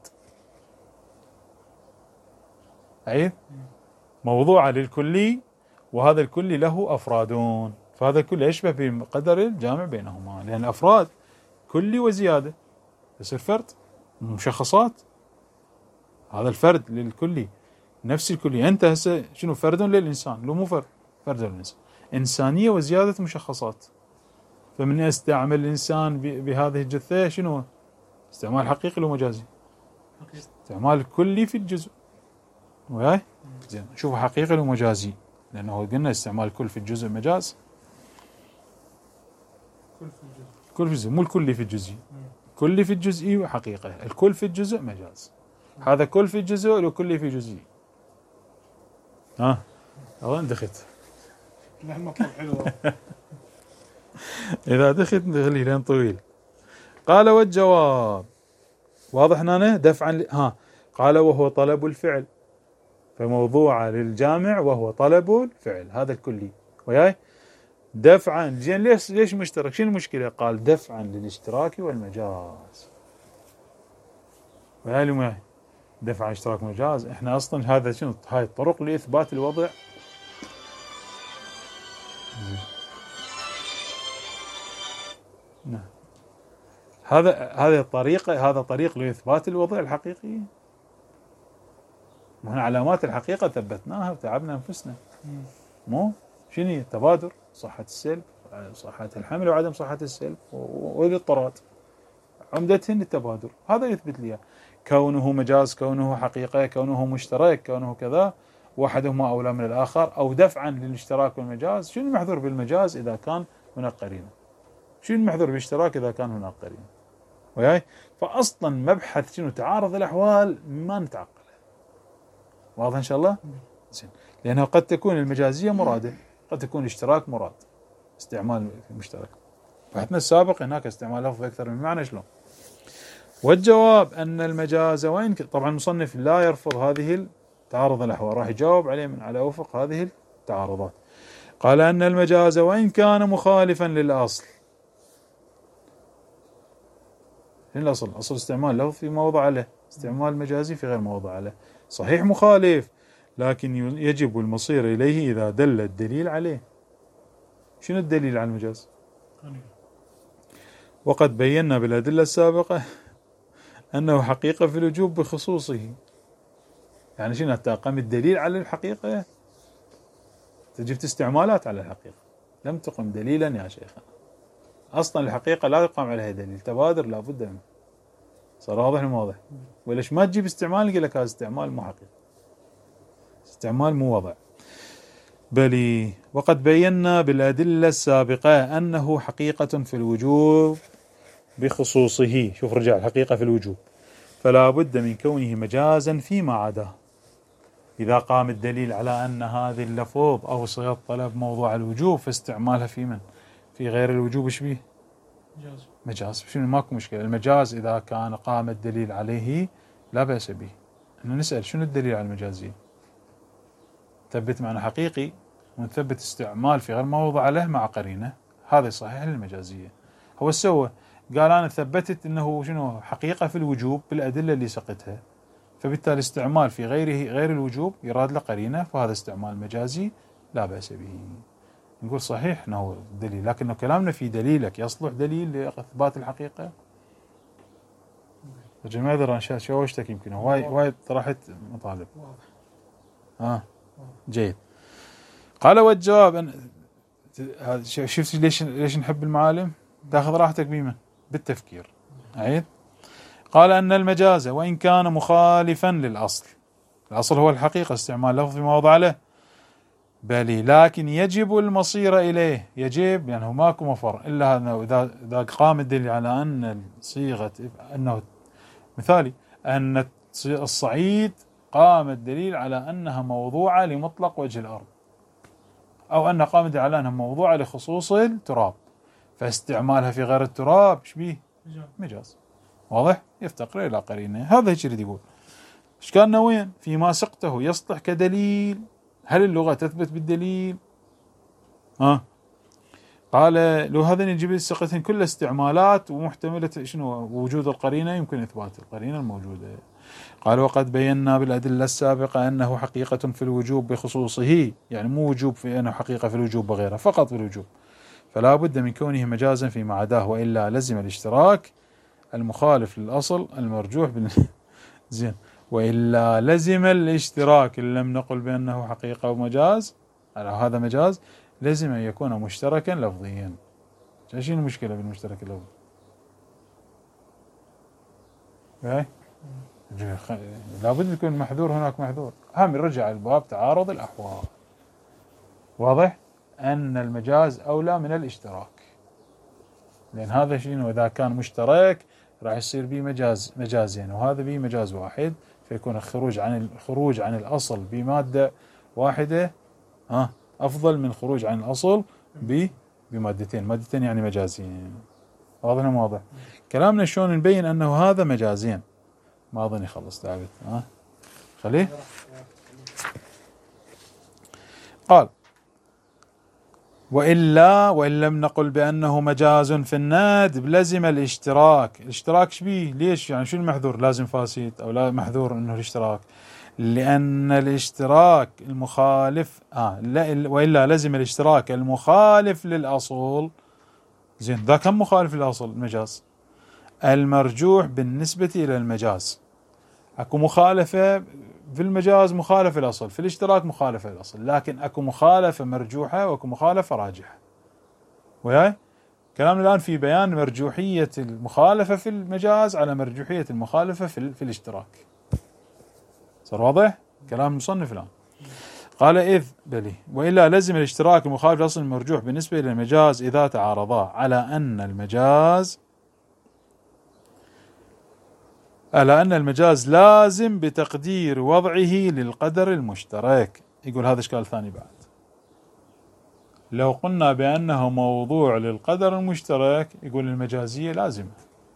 عيد؟ موضوع للكلي وهذا الكلي له أفرادون، فهذا الكلي يشبه بقدر الجامع بينهما، لأن الأفراد كلي وزيادة يصير فرد مشخصات. هذا الفرد للكلي نفس الكلي. أنت هسه شنو؟ فرد للإنسان، لو مو فرد للإنسان، إنسانية وزيادة مشخصات. فمن استعمل الإنسان بهذه الجثة شنو؟ استعمال حقيقي لو مجازي؟ استعمال كلي في الجزء. وياي؟ زين شوفوا حقيقي لو مجازي، لأنه قلنا استعمال كل في الجزء مجاز. كل في الجزء، مو الكلي في الجزء. كلي في الجزئي وحقيقة، الكل في الجزء مجاز. هذا كل في الجزء والكلي في جزئي. ها وين دخت؟ لا المطلب حلو. إذا دخت نخليه لين طويل. قال والجواب واضح هنا دفعا قال وهو طلب الفعل، فموضوع للجامع وهو طلب الفعل هذا الكلي وياي دفعا. زين ليش مشترك؟ شنو المشكلة؟ قال دفعا للاشتراك والمجاز. وياي دفعا اشتراك مجاز. احنا اصلا هذا شنو؟ هاي الطرق لاثبات الوضع. نعم هذه الطريقة، هذا طريق لإثبات الوضع الحقيقي. من علامات الحقيقة ثبتناها وتعبنا أنفسنا. مو شنو التبادر، صحة السلب، صحة الحمل وعدم صحة السلب، والاضطراد عمدتهن التبادر. هذا يثبت لي كونه مجاز، كونه حقيقة، كونه مشترك، كونه كذا، واحدهما أولى من الآخر، أو دفعا للاشتراك والمجاز. شنو المحذور بالمجاز إذا كان هناك قرينة؟ شنو المحذور بالاشتراك إذا كان هناك قرينة؟ وياي فأصلا مبحث شنو تعارض الأحوال ما نتعقله. واضح إن شاء الله؟ زين. لأنه قد تكون المجازية مرادة، قد تكون الاشتراك مراد، استعمال مشترك. بحثنا السابق هناك استعمال لفظ أكثر من معنى. شلون؟ والجواب أن المجاز وإن طبعا المصنف لا يرفض هذه تعارض الأحوال، راح يجاوب عليه من على وفق هذه التعارضات. قال أن المجاز وإن كان مخالفا للأصل. الأصل أصل استعمال لفظ في موضع له، استعمال مجازي في غير موضع له، صحيح مخالف، لكن يجب المصير إليه إذا دل الدليل عليه. شنو الدليل على المجاز؟ وقد بينا بالأدلة السابقة أنه حقيقة في الوجوب بخصوصه. يعني شنو تقام الدليل على الحقيقة؟ تجب استعمالات على الحقيقة، لم تقم دليلا يا شيخنا. أصلا الحقيقة لا يقام عليها دليل، تبادر لابد منه. صار واضح الموضوع؟ وليش ما تجيب استعمال؟ يقول لك هذا استعمال مو حقيقي، استعمال مو وضع. بل وقد بينا بالأدلة السابقة أنه حقيقة في الوجوب بخصوصه. شوف رجع الحقيقة في الوجوب، فلا بد من كونه مجازا فيما عداه. إذا قام الدليل على أن هذه اللفظ أو صيغة طلب موضوع الوجوب، فاستعمالها في من؟ في غير الوجوب ايش بيه؟ مجاز. شنو ماكو مشكلة. المجاز إذا كان قام الدليل عليه لا بأس به. إنه نسأل شنو الدليل على المجازية؟ ثبت معنى حقيقي ونثبت استعمال في غير موضع له مع قرينة، هذا صحيح للمجازية. هو سوى قال أنا ثبتت أنه شنو حقيقة في الوجوب بالأدلة اللي سقتها، فبالتالي استعمال في غير الوجوب يراد له قرينة، فهذا استعمال مجازي لا بأس به. نقول صحيح أنه دليل، لكنه كلامنا في دليلك يصلح دليل لإثبات الحقيقة. رجل ما أدري أنا شوشتك، يمكن وايد طرحت مطالب. جيد. قال والجواب شفت ليش نحب المعالم؟ تاخذ راحتك بمن؟ بالتفكير. عيد. قال أن المجاز وإن كان مخالفا للأصل، الأصل هو الحقيقة، استعمال لفظ في موضع له، بل لكن يجب المصير إليه. يجب يعني ماكو مفر إلا إذا قام الدليل على أن صيغة أنه مثالي أن الصعيد قام الدليل على أنها موضوعة لمطلق وجه الأرض، أو أن قام الدليل على أنها موضوعة لخصوص التراب، فاستعمالها في غير التراب شبيه مجاز. واضح؟ يفتقر إلى قرينة. هذا الشيء اللي يقول إشكالنا وين؟ فيما سقته يصلح كدليل. هل اللغة تثبت بالدليل؟ قال لو هذا نجيب سقتهن كل استعمالات ومحتملة شنو وجود القرينة، يمكن إثبات القرينة الموجودة. قال وقد بينا بالأدلة السابقة أنه حقيقة في الوجوب بخصوصه، يعني مو وجوب في أنه حقيقة في الوجوب بغيره، فقط في الوجوب، فلا بد من كونه مجازا فيما عداه، وإلا لزم الاشتراك المخالف للأصل المرجوح زين، وإلا لزم الاشتراك إن لم نقل بأنه حقيقة ومجاز، على هذا مجاز، لازم أن يكون مشتركا لفظيا. شنو المشكلة بالمشترك اللفظي؟ لابد يكون محذور، هناك محذور. هم يرجع الباب تعارض الأحوال. واضح أن المجاز أولى من الاشتراك، لأن هذا شنو إذا كان مشترك راح يصير به مجازين، وهذا به مجاز واحد، فيكون الخروج عن الأصل بمادة واحدة أفضل من الخروج عن الأصل بمادتين، مادتين يعني مجازين. واضح مو واضح؟ كلامنا شلون نبين أنه هذا مجازين. ما أظن يخلص تعبت. خليه. قال وإن لم نقل بأنه مجاز في الندب لزم الاشتراك. الاشتراك شبيه؟ ليش يعني شو المحذور؟ لازم فاسد أو لا محذور إنه الاشتراك؟ لأن الاشتراك المخالف وإلا لزم الاشتراك المخالف للأصل. زين ذا كم مخالف للأصل؟ المجاز المرجوح بالنسبة إلى المجاز. اكو مخالفة في المجاز مخالفة للأصل، في الاشتراك مخالفة للأصل، لكن اكو مخالفة مرجوحة واكو مخالفة راجحة. وياي كلامنا الآن في بيان مرجوحية المخالفة في المجاز على مرجوحية المخالفة في الاشتراك. صار واضح؟ كلام المصنف الآن. قال إذ بلي وإلا لزم الاشتراك المخالف للأصل المرجوح بالنسبة إلى المجاز إذا تعارضا على أن المجاز لازم بتقدير وضعه للقدر المشترك. يقول هذا إشكال ثاني بعد. لو قلنا بأنه موضوع للقدر المشترك يقول المجازية لازمة.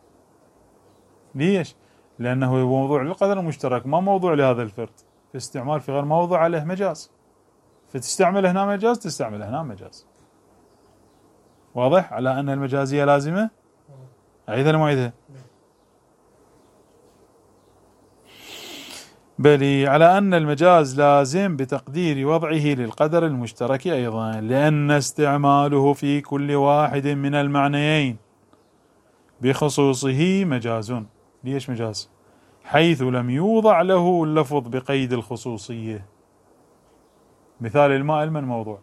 ليش؟ لأنه موضوع للقدر المشترك ما موضوع لهذا الفرد، في استعمال في غير موضوع عليه مجاز، فتستعمل هنا مجاز تستعمل هنا مجاز. واضح؟ على أن المجازية لازمة. أعيدها ولا ما أعيدها؟ بل على أن المجاز لازم بتقدير وضعه للقدر المشترك أيضا، لأن استعماله في كل واحد من المعنيين بخصوصه مجاز. ليش مجاز؟ حيث لم يوضع له اللفظ بقيد الخصوصية. مثال الماء المن موضوع،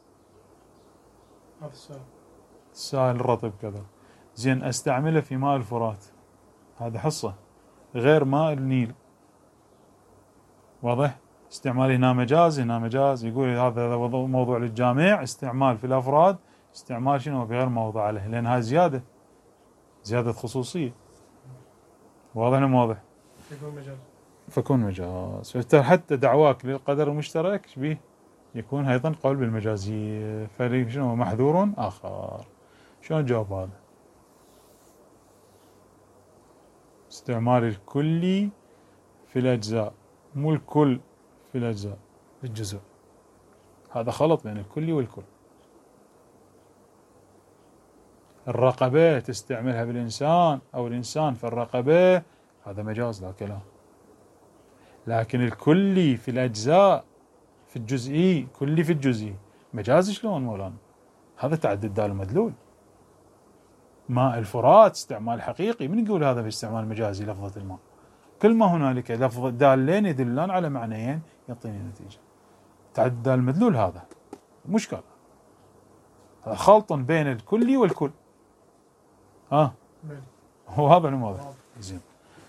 السائل الرطب كذا. زين استعمله في ماء الفرات، هذا حصة غير ماء النيل. واضح؟ استعمال هنا مجاز هنا مجاز. يقول هذا موضوع للجامع، استعمال في الأفراد استعمال شنو في غير موضوع عليه، لأن هاي زيادة خصوصية. واضح ولا مو واضح؟ فكون مجاز. حتى دعواك للقدر المشترك شبيه يكون أيضا قول بالمجازية. فشنو محذور آخر. شلون جواب هذا؟ استعمال الكلي في الأجزاء، مو الكل في الأجزاء، في الجزء. هذا خلط بين الكلي والكل. الرقبة تستعملها بالإنسان أو الإنسان في الرقبة، هذا مجاز لا كلام. لكن الكلي في الأجزاء في الجزئي، كلي في الجزئي مجاز. شلون مولانا؟ هذا تعدد دال مدلول. ماء الفرات استعمال حقيقي، من يقول هذا في استعمال مجازي لفظة الماء؟ كل ما هنالك لفظ دالين يدلان على معنيين يعطيني نتيجة. تعدد دال مدلول هذا مشكلة، هذا خلط بين الكلي والكل. هو هذا الموضوع. زين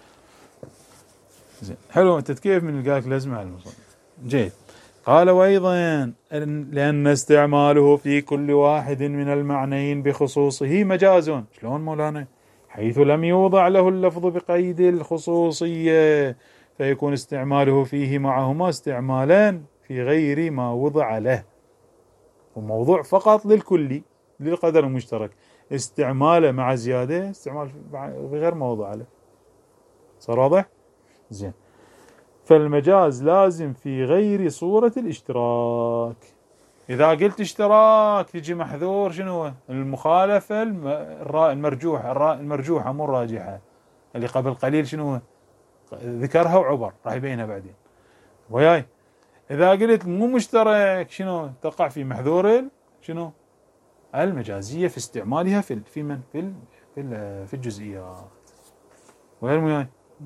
حلو التذكير من القاك لازم على المصنف. جيد. قال وأيضا لأن استعماله في كل واحد من المعنيين بخصوصه مجاز. شلون مولانا؟ حيث لم يوضع له اللفظ بقيد الخصوصية، فيكون استعماله فيه معهما استعمالان في غير ما وضع له. وموضوع فقط للكلي للقدر المشترك، استعماله مع زيادة استعمال في غير ما وضع له. صار واضح؟ زين. فالمجاز لازم في غير صورة الاشتراك. إذا قلت اشتراك تجي محذور شنو؟ المخالفة المرجوحة مو الراجحة، اللي قبل قليل شنو ذكرها وعبر راح يبينها بعدين. وياي إذا قلت مو مشترك شنو تقع في محذور شنو؟ المجازية في استعمالها في الجزئيات. وياي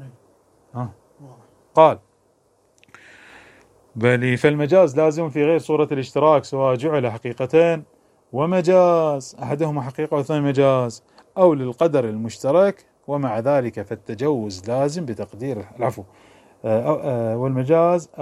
قال بل فالمجاز لازم في غير صورة الاشتراك، سواء جعل حقيقتين ومجاز أحدهما حقيقة والثاني مجاز، أو للقدر المشترك، ومع ذلك فالتجوز لازم بتقدير العفو والمجاز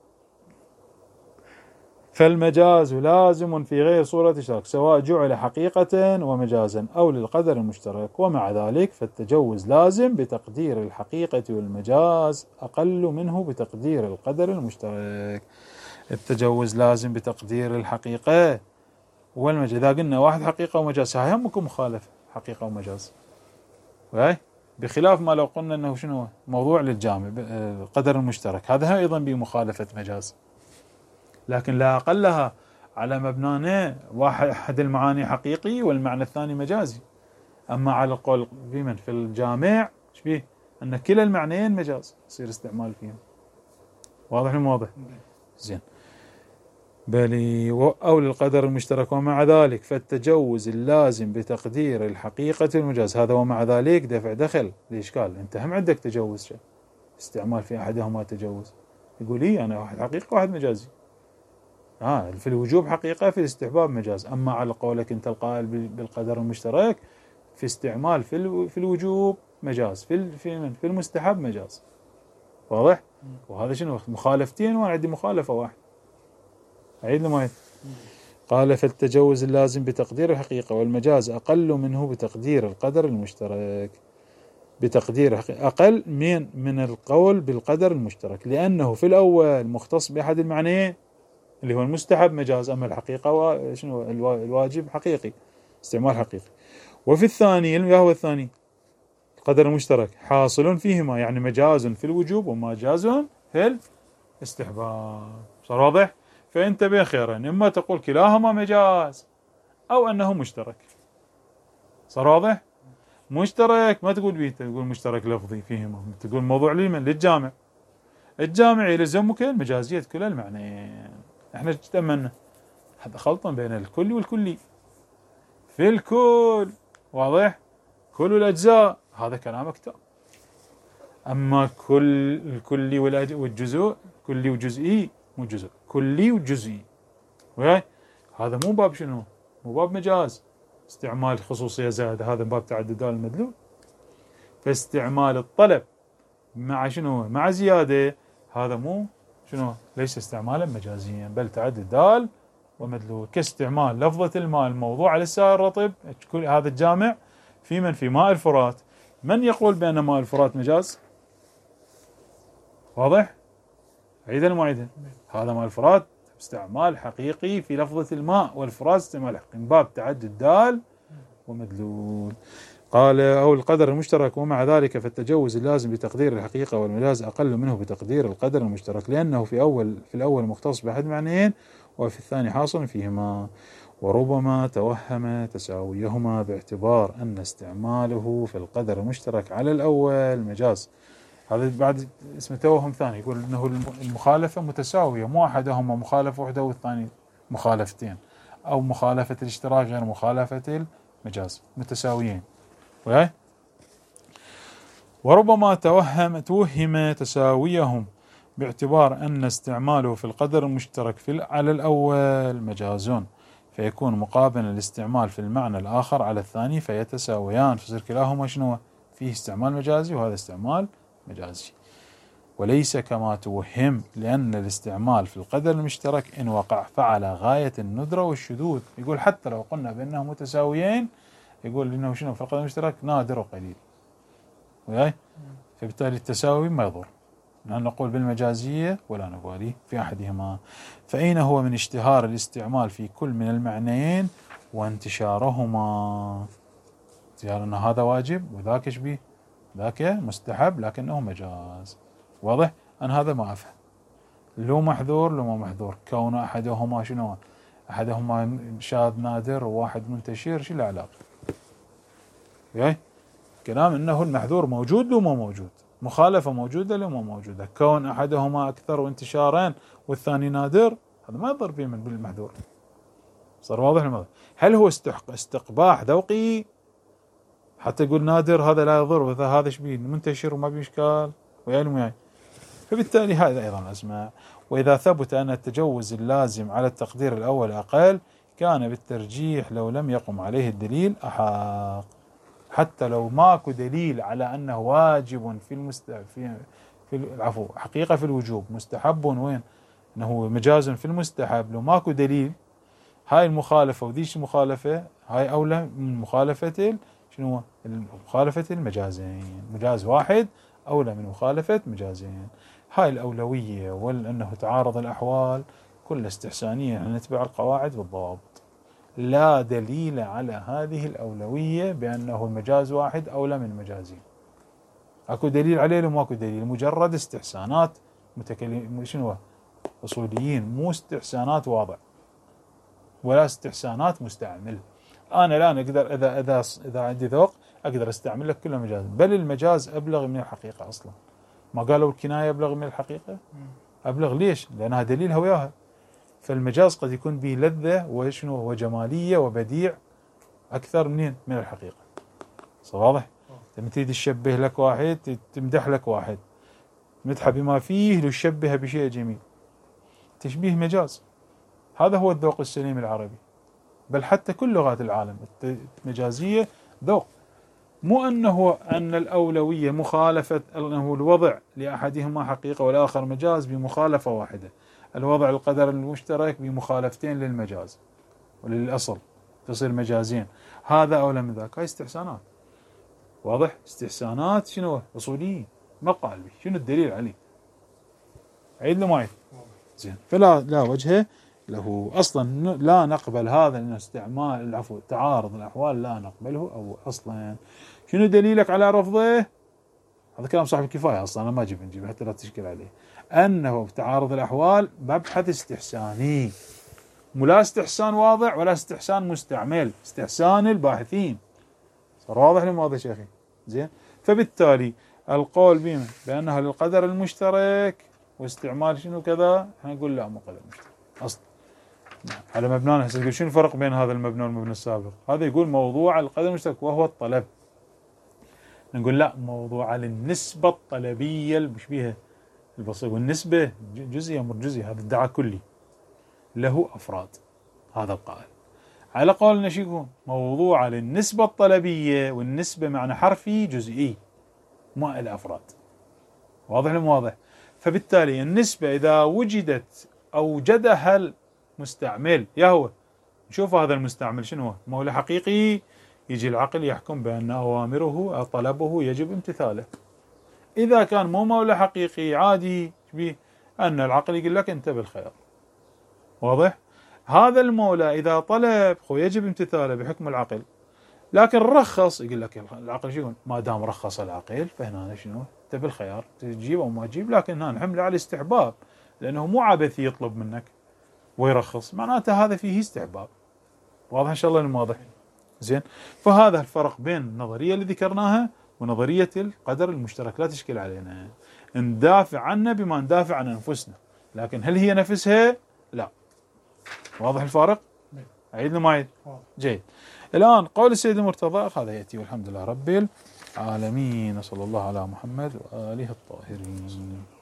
فالمجاز لازم في غير صورة الاشتراك، سواء جعل حقيقة ومجازا أو للقدر المشترك، ومع ذلك فالتجوز لازم بتقدير الحقيقة والمجاز أقل منه بتقدير القدر المشترك. التجوز لازم بتقدير الحقيقة والمجاز. إذا قلنا واحد حقيقة ومجاز هاي هم ممكن مخالفة حقيقة ومجاز، وهي بخلاف ما لو قلنا أنه شنو موضوع للجامع القدر المشترك، هذا أيضا بمخالفة مجاز، لكن لا أقلها على مبنانا واحد المعاني حقيقي والمعنى الثاني مجازي. أما على القول في الجامع شبيه أن كلا المعنيين مجاز يصير استعمال فيهم. واضح المواضح؟ زين. بل أو للقدر المشترك ومع ذلك فالتجوز اللازم بتقدير الحقيقة المجاز. هذا ومع ذلك دفع دخل الإشكال. أنت هم عندك تجوز استعمال في أحدهما تجوز، يقول لي أنا واحد حقيقة واحد مجازي. في الوجوب حقيقة، في الاستحباب مجاز. أما على قولك أنت القائل بالقدر المشترك في استعمال في الوجوب مجاز، في المستحب مجاز. واضح؟ وهذا شنو مخالفتين وأنا عندي مخالفة واحد. أعيد لما قال فالتجوز اللازم بتقدير الحقيقة والمجاز أقل منه بتقدير القدر المشترك، بتقدير أقل من القول بالقدر المشترك، لأنه في الأول مختص بأحد المعنيين اللي هو المستحب مجاز، أما الحقيقة شنو الواجب حقيقي استعمال حقيقي. وفي الثاني هو الثاني القدر المشترك حاصل فيهما، يعني مجاز في الوجوب ومجاز في الاستحباب. صار واضح؟ فانتبه خيرا، إما تقول كلاهما مجاز أو أنه مشترك. صار واضح؟ مشترك ما تقول بيه، تقول مشترك لفظي فيهما، تقول موضوع للجامع. الجامع يلزمك المجازية كل المعنيين. احنا تأملنا هذا خلطا بين الكل والكلي. في الكل واضح كل الأجزاء هذا كلامك تام. أما الكلي والجزء كلي وجزئي مو جزء كلي وجزئي، هذا مو باب شنو، مو باب مجاز استعمال خصوصية زائدة، هذا باب تعدد المدلول. فاستعمال الطلب مع شنو مع زيادة هذا مو شنو ليس استعمالا مجازيا بل تعدد دال ومدلول. كاستعمال لفظة الماء الموضوع على السائل الرطب، كل هذا الجامع في ماء الفرات. من يقول بأن ماء الفرات مجاز؟ واضح؟ عيدا المعيدا، هذا ماء الفرات استعمال حقيقي في لفظة الماء، والفرات استعمال حقيقي من باب تعدد دال ومدلول. قال أو القدر المشترك ومع ذلك فالتجوز اللازم بتقدير الحقيقة والمجاز أقل منه بتقدير القدر المشترك، لأنه في الأول مختص بأحد معنيين وفي الثاني حاصل فيهما، وربما توهم تساويهما باعتبار أن استعماله في القدر المشترك على الأول مجاز. هذا بعد اسمه توهم ثاني، يقول أنه المخالفة متساوية، مو أحدهما مخالفة وحده والثاني مخالفتين، أو مخالفة الاشتراك غير مخالفة المجاز، متساويين. وربما توهم تساويهم باعتبار أن استعماله في القدر المشترك على الأول مجاز، فيكون مقابلا الاستعمال في المعنى الآخر على الثاني فيتساويان، فصير كلاهما شنو فيه استعمال مجازي وهذا استعمال مجازي. وليس كما توهم، لأن الاستعمال في القدر المشترك إن وقع فعلى غاية الندرة والشذوذ. يقول حتى لو قلنا بأنهم متساويين، يقول إنه شنو في القدر المشترك نادر وقليل، فبالتالي التساوي ما يضر، نحن نقول بالمجازية ولا نبالي في أحدهما. فأين هو من اشتهار الاستعمال في كل من المعنيين وانتشارهما؟ أن هذا واجب وذاك شبيه، ذاك مستحب لكنه مجاز. واضح؟ أنا هذا ما أفهم، لو محذور لو ما محذور، كون أحدهما شنو أحدهما شاذ نادر وواحد منتشر شو العلاقة؟ كلام إنه المحذور موجود لو ما موجود، مخالفة موجودة لو ما موجودة، كون أحدهما أكثر وانتشارا والثاني نادر هذا ما يضر فيه من بالمحذور. صار واضح الموضوع؟ هل هو استقباح ذوقي حتى يقول نادر هذا لا يضر وهذا شبيه منتشر وما بإشكال ويعني فبالتالي هذا أيضا أسمع. وإذا ثبت أن التجوز اللازم على التقدير الأول أقل كان بالترجيح لو لم يقم عليه الدليل أحق، حتى لو ماكو دليل على أنه واجب في العفو حقيقة في الوجوب، مستحب وين أنه مجاز في المستحب، لو ماكو دليل هاي المخالفة وذيش المخالفة هاي أولى من مخالفة شنو مخالفة المجازين، مجاز واحد أولى من مخالفة مجازين. هاي الأولوية، ولأنه تعارض الأحوال كل استحسانية نتبع القواعد والضوابط. لا دليل على هذه الأولوية بأنه المجاز واحد أولى من مجازين. أكو دليل عليه ولا ماكو دليل؟ مجرد استحسانات متكلم شنو أصوليين، مو استحسانات واضع ولا استحسانات مستعمل. أنا الآن أقدر إذا عندي ذوق أقدر أستعمل لك كل مجاز، بل المجاز أبلغ من الحقيقة أصلا. ما قالوا الكناية أبلغ من الحقيقة؟ أبلغ ليش؟ لأنها دليلها وياها. فالمجاز قد يكون به لذة وشنو وجمالية وبديع أكثر من الحقيقة. واضح؟ لما تريد تشبه لك واحد، تمدح لك واحد، مدحه بما فيه لتشبه بشيء جميل، تشبيه مجاز. هذا هو الذوق السليم العربي، بل حتى كل لغات العالم المجازية ذوق. مو أن الأولوية مخالفة، أنه الوضع لأحدهما حقيقة والآخر مجاز بمخالفة واحدة. الوضع القدر المشترك بمخالفتين للمجاز وللأصل تصير مجازين. هذا أولى من ذاك. هاي استحسانات. واضح؟ استحسانات شنو؟ أصوليين. ما قال به. شنو الدليل عليه؟ عيد له معي. زين. فلا وجه له أصلا. لا نقبل هذا الاستعمال تعارض الأحوال لا نقبله أو أصلا. شنو دليلك على رفضه؟ هذا كلام صاحب الكفاية أصلا، أنا ما نجيب حتى لا تشكل عليه. أنه تعارض الأحوال مبحث استحساني، لا استحسان واضع ولا استحسان مستعمل، استحسان الباحثين. صار واضح لما واضح شيخي؟ زين. فبالتالي القول بما بأنها للقدر المشترك واستعمال شنو كذا، احنا نقول لا مو قدر مشترك أصلا. على مبنانا هسه يقول شنو الفرق بين هذا المبنى والمبنى السابق؟ هذا يقول موضوع القدر المشترك وهو الطلب. نقول لا، موضوع النسبة الطلبية المشبيهة البسيط، والنسبة جزئي أمر جزئي، هذا ادعاء كلي له أفراد. هذا القائل على قولنا شو يكون موضوع للنسبة الطلبية، والنسبة معنى حرفي جزئي ما إلى أفراد. واضح لم واضح؟ فبالتالي النسبة إذا وجدت أوجدها المستعمل، يهو نشوف هذا المستعمل شنو هو، مولى حقيقي، يجي العقل يحكم بأن أوامره أو طلبه يجب امتثاله. إذا كان مو مولى حقيقي عادي أن العقل يقول لك أنت بالخير. واضح؟ هذا المولى إذا طلب يجب امتثاله بحكم العقل، لكن رخص يقول لك العقل شو يقول؟ ما دام رخص العقل فهنا شنو؟ أنت بالخيار تجيب أو ما تجيب، لكن هنا نحمله على الاستحباب، لأنه مو عبثي يطلب منك ويرخص، معناته هذا فيه استحباب. واضح إن شاء الله واضح؟ زين. فهذا الفرق بين النظرية اللي ذكرناها ونظرية القدر المشترك. لا تشكل علينا، ندافع عنها بما ندافع عن أنفسنا، لكن هل هي نفسها؟ لا. واضح الفارق؟ أعيد ما أعيد؟ جيد. الآن قول السيد المرتضى هذا يأتي والحمد لله رب العالمين، صلى الله على محمد وآله الطاهرين.